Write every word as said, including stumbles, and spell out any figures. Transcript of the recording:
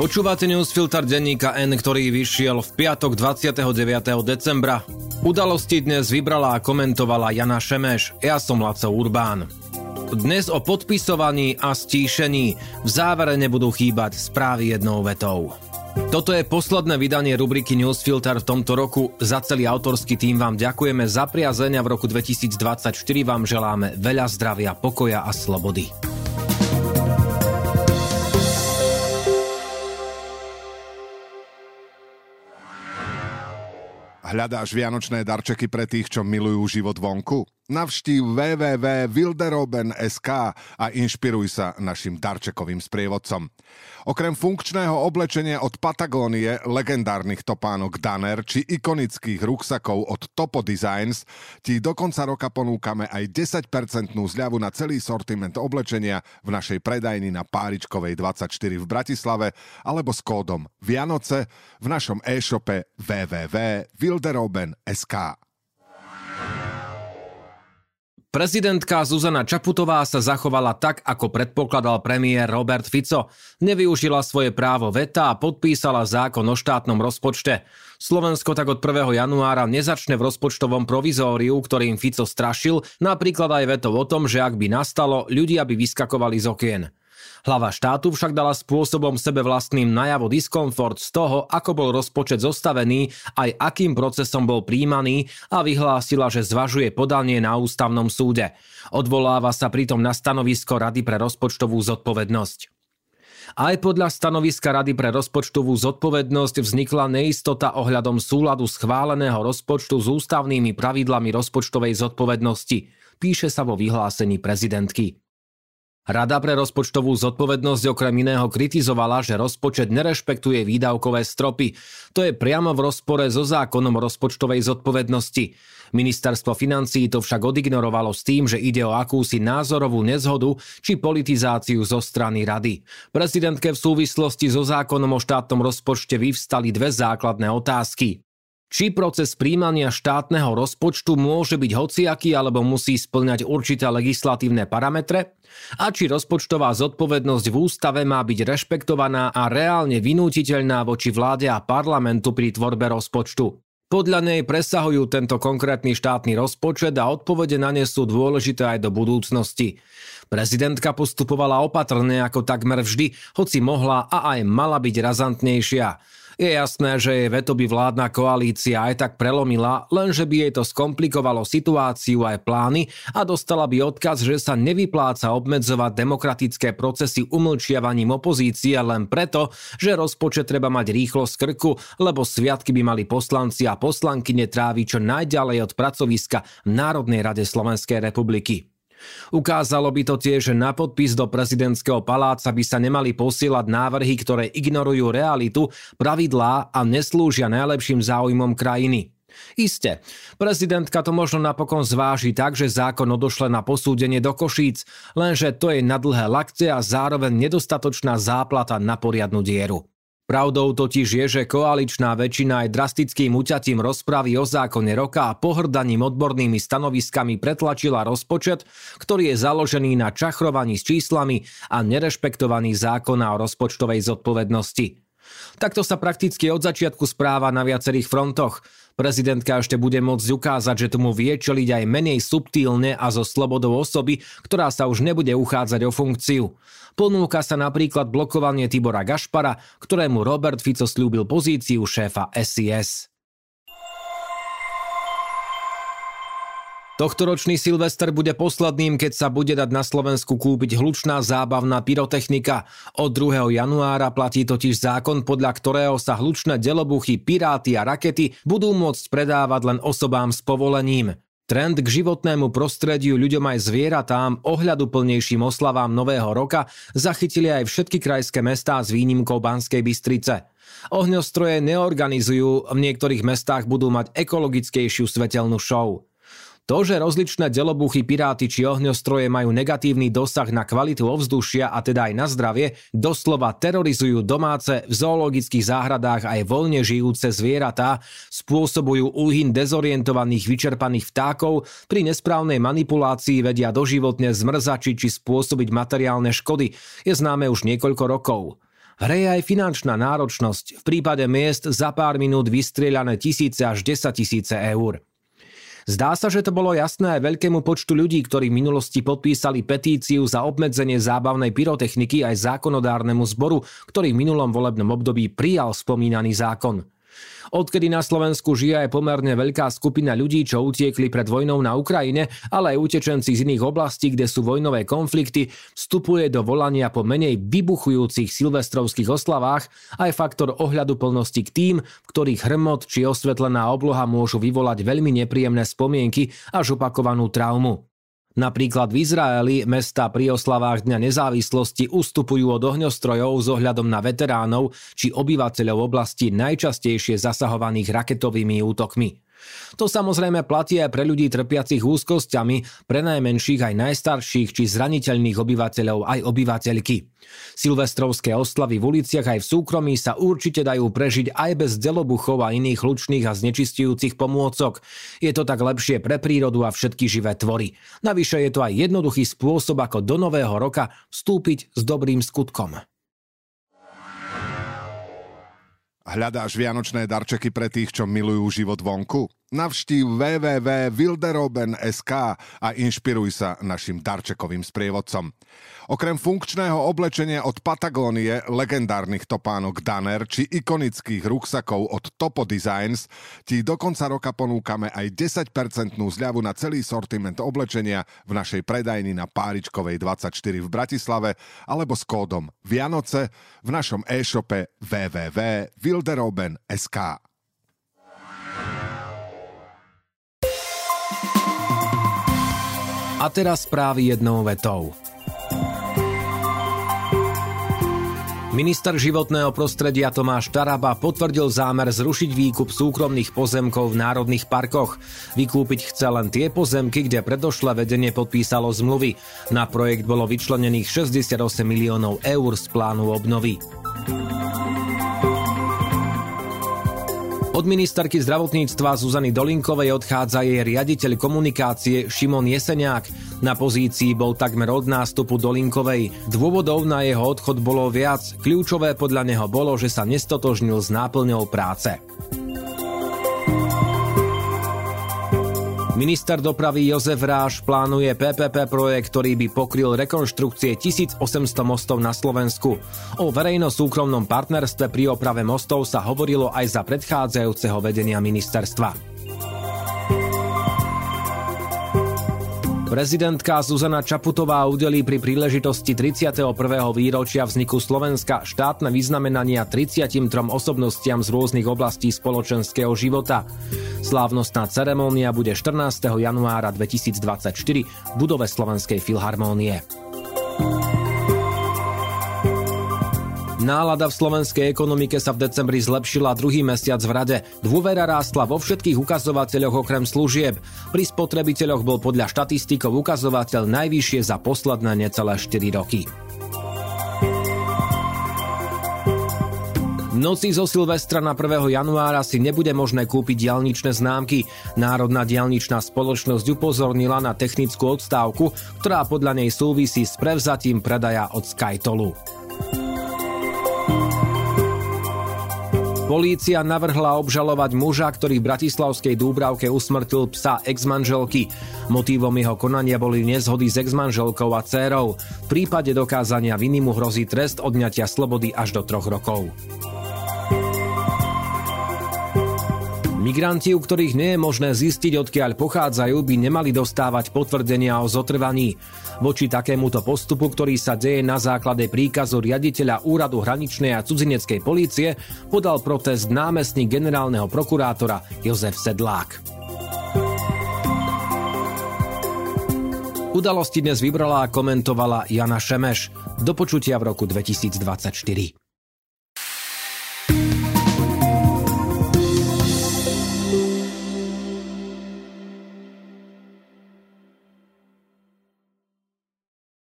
Počúvate newsfilter denníka N, ktorý vyšiel v piatok dvadsiateho deviateho decembra. Udalosti dnes vybrala a komentovala Jana Šemeš. Ja som Laco Urbán. Dnes o podpisovaní a stíšení. V závere nebudú chýbať správy jednou vetou. Toto je posledné vydanie rubriky Newsfilter v tomto roku. Za celý autorský tím vám ďakujeme za priazeň a v roku dvetisícdvadsaťštyri vám želáme veľa zdravia, pokoja a slobody. Hľadáš vianočné darčeky pre tých, čo milujú život vonku? Navštív w w w bodka wilderoben bodka es ká a inšpiruj sa našim darčekovým sprievodcom. Okrem funkčného oblečenia od Patagónie, legendárnych topánok Danner či ikonických ruksakov od Topo Designs ti do konca roka ponúkame aj desať percent zľavu na celý sortiment oblečenia v našej predajni na Páričkovej dvadsaťštyri v Bratislave alebo s kódom Vianoce v našom e-shope w w w bodka wilderoben bodka es ká. Prezidentka Zuzana Čaputová sa zachovala tak, ako predpokladal premiér Robert Fico. Nevyužila svoje právo veta a podpísala zákon o štátnom rozpočte. Slovensko tak od prvého januára nezačne v rozpočtovom provizóriu, ktorým Fico strašil, napríklad aj vetou o tom, že ak by nastalo, ľudia by vyskakovali z okien. Hlava štátu však dala spôsobom sebe vlastným najavo diskomfort z toho, ako bol rozpočet zostavený, aj akým procesom bol prijímaný a vyhlásila, že zvažuje podanie na ústavnom súde. Odvoláva sa pritom na stanovisko Rady pre rozpočtovú zodpovednosť. Aj podľa stanoviska Rady pre rozpočtovú zodpovednosť vznikla neistota ohľadom súladu schváleného rozpočtu s ústavnými pravidlami rozpočtovej zodpovednosti, píše sa vo vyhlásení prezidentky. Rada pre rozpočtovú zodpovednosť okrem iného kritizovala, že rozpočet nerešpektuje výdavkové stropy. To je priamo v rozpore so zákonom rozpočtovej zodpovednosti. Ministerstvo financií to však odignorovalo s tým, že ide o akúsi názorovú nezhodu či politizáciu zo strany rady. Prezidentke v súvislosti so zákonom o štátnom rozpočte vyvstali dve základné otázky. Či proces prijímania štátneho rozpočtu môže byť hociaký alebo musí spĺňať určité legislatívne parametre? A či rozpočtová zodpovednosť v ústave má byť rešpektovaná a reálne vynútiteľná voči vláde a parlamentu pri tvorbe rozpočtu? Podľa nej presahujú tento konkrétny štátny rozpočet a odpovede na ne sú dôležité aj do budúcnosti. Prezidentka postupovala opatrne ako takmer vždy, hoci mohla a aj mala byť razantnejšia. Je jasné, že jej veto by vládna koalícia aj tak prelomila, lenže by jej to skomplikovalo situáciu aj plány a dostala by odkaz, že sa nevypláca obmedzovať demokratické procesy umlčiavaním opozície len preto, že rozpočet treba mať rýchlo z krku, lebo sviatky by mali poslanci a poslankyne tráviť čo najďalej od pracoviska v Národnej rade Slovenskej republiky. Ukázalo by to tiež, že na podpis do prezidentského paláca by sa nemali posielať návrhy, ktoré ignorujú realitu, pravidlá a neslúžia najlepším záujmom krajiny. Isté, prezidentka to možno napokon zváži tak, že zákon odošle na posúdenie do Košíc, lenže to je na dlhé lakte a zároveň nedostatočná záplata na poriadnu dieru. Pravdou totiž je, že koaličná väčšina aj drastickým uťatím rozpravy o zákone roka a pohrdaním odbornými stanoviskami pretlačila rozpočet, ktorý je založený na čachrovaní s číslami a nerešpektovaní zákona o rozpočtovej zodpovednosti. Takto sa prakticky od začiatku správa na viacerých frontoch. Prezidentka ešte bude môcť ukázať, že tomu vie čeliť aj menej subtílne a so slobodou osoby, ktorá sa už nebude uchádzať o funkciu. Ponúka sa napríklad blokovanie Tibora Gašpara, ktorému Robert Fico sľúbil pozíciu šéfa es í es. Tohtoročný Silvester bude posledným, keď sa bude dať na Slovensku kúpiť hlučná zábavná pyrotechnika. Od druhého januára platí totiž zákon, podľa ktorého sa hlučné delobuchy, piráty a rakety budú môcť predávať len osobám s povolením. Trend k životnému prostrediu, ľuďom aj zvieratám, ohľaduplnejším oslavám Nového roka zachytili aj všetky krajské mestá s výnimkou Banskej Bystrice. Ohňostroje neorganizujú, v niektorých mestách budú mať ekologickejšiu svetelnú show. To, že rozličné delobuchy, piráty či ohňostroje majú negatívny dosah na kvalitu ovzdušia a teda aj na zdravie, doslova terorizujú domáce, v zoologických záhradách aj voľne žijúce zvieratá, spôsobujú úhyn dezorientovaných vyčerpaných vtákov, pri nesprávnej manipulácii vedia doživotne zmrzačiť či spôsobiť materiálne škody, je známe už niekoľko rokov. Hre je aj finančná náročnosť. V prípade miest za pár minút vystrieľané tisíce až desaťtisíce eur. Zdá sa, že to bolo jasné aj veľkému počtu ľudí, ktorí v minulosti podpísali petíciu za obmedzenie zábavnej pyrotechniky aj zákonodárnemu zboru, ktorý v minulom volebnom období prijal spomínaný zákon. Odkedy na Slovensku žije aj pomerne veľká skupina ľudí, čo utiekli pred vojnou na Ukrajine, ale aj utečenci z iných oblastí, kde sú vojnové konflikty, vstupuje do volania po menej vybuchujúcich silvestrovských oslavách aj faktor ohľaduplnosti k tým, ktorých hrmot či osvetlená obloha môžu vyvolať veľmi nepríjemné spomienky až opakovanú traumu. Napríklad v Izraeli mestá pri oslavách Dňa nezávislosti ustupujú od ohňostrojov s ohľadom na veteránov či obyvateľov oblasti najčastejšie zasahovaných raketovými útokmi. To samozrejme platí aj pre ľudí trpiacich úzkosťami, pre najmenších aj najstarších či zraniteľných obyvateľov aj obyvateľky. Silvestrovské oslavy v uliciach aj v súkromí sa určite dajú prežiť aj bez delobuchov a iných hlučných a znečisťujúcich pomôcok. Je to tak lepšie pre prírodu a všetky živé tvory. Navyše je to aj jednoduchý spôsob, ako do nového roka vstúpiť s dobrým skutkom. Hľadáš vianočné darčeky pre tých, čo milujú život vonku? Navštív w w w bodka wilderoben bodka es ká a inšpiruj sa našim darčekovým sprievodcom. Okrem funkčného oblečenia od Patagónie, legendárnych topánok Danner či ikonických ruksakov od Topo Designs ti do konca roka ponúkame aj desať percent zľavu na celý sortiment oblečenia v našej predajni na Páričkovej dvadsaťštyri v Bratislave alebo s kódom Vianoce v našom e-shope w w w bodka wilderoben bodka es ká. A teraz správy jednou vetou. Minister životného prostredia Tomáš Taraba potvrdil zámer zrušiť výkup súkromných pozemkov v národných parkoch. Vykúpiť chce len tie pozemky, kde predošlé vedenie podpísalo zmluvy. Na projekt bolo vyčlenených šesťdesiatosem miliónov eur z plánu obnovy. Od ministerky zdravotníctva Zuzany Dolinkovej odchádza jej riaditeľ komunikácie Šimon Jeseniak. Na pozícii bol takmer od nástupu Dolinkovej. Dôvodov na jeho odchod bolo viac. Kľúčové podľa neho bolo, že sa nestotožnil s náplňou práce. Minister dopravy Jozef Ráš plánuje pé pé pé projekt, ktorý by pokryl rekonštrukcie tisícosemsto mostov na Slovensku. O verejno-súkromnom partnerstve pri oprave mostov sa hovorilo aj za predchádzajúceho vedenia ministerstva. Prezidentka Zuzana Čaputová udelí pri príležitosti tridsiateho prvého výročia vzniku Slovenska štátne vyznamenania tridsiatim trom osobnostiam z rôznych oblastí spoločenského života. Slávnostná ceremónia bude štrnásteho januára dvetisícdvadsaťštyri v budove Slovenskej filharmónie. Nálada v slovenskej ekonomike sa v decembri zlepšila druhý mesiac v rade. Dôvera rástla vo všetkých ukazovateľoch okrem služieb. Pri spotrebiteľoch bol podľa štatistikov ukazovateľ najvyššie za posledné necelé štyri roky. V noci zo Silvestra na prvého januára si nebude možné kúpiť diaľničné známky. Národná diaľničná spoločnosť upozornila na technickú odstávku, ktorá podľa nej súvisí s prevzatím predaja od Skytolu. Polícia navrhla obžalovať muža, ktorý v bratislavskej Dúbravke usmrtil psa ex-manželky. Motívom jeho konania boli nezhody s ex-manželkou a dcérou. V prípade dokázania viny mu hrozí trest odňatia slobody až do troch rokov. Migranti, u ktorých nie je možné zistiť, odkiaľ pochádzajú, by nemali dostávať potvrdenia o zotrvaní. Voči takémuto postupu, ktorý sa deje na základe príkazu riaditeľa Úradu hraničnej a cudzineckej polície, podal protest námestník generálneho prokurátora Jozef Sedlák. Udalosti dnes vybrala a komentovala Jana Šemeš. Do počutia v roku dvetisícdvadsaťštyri.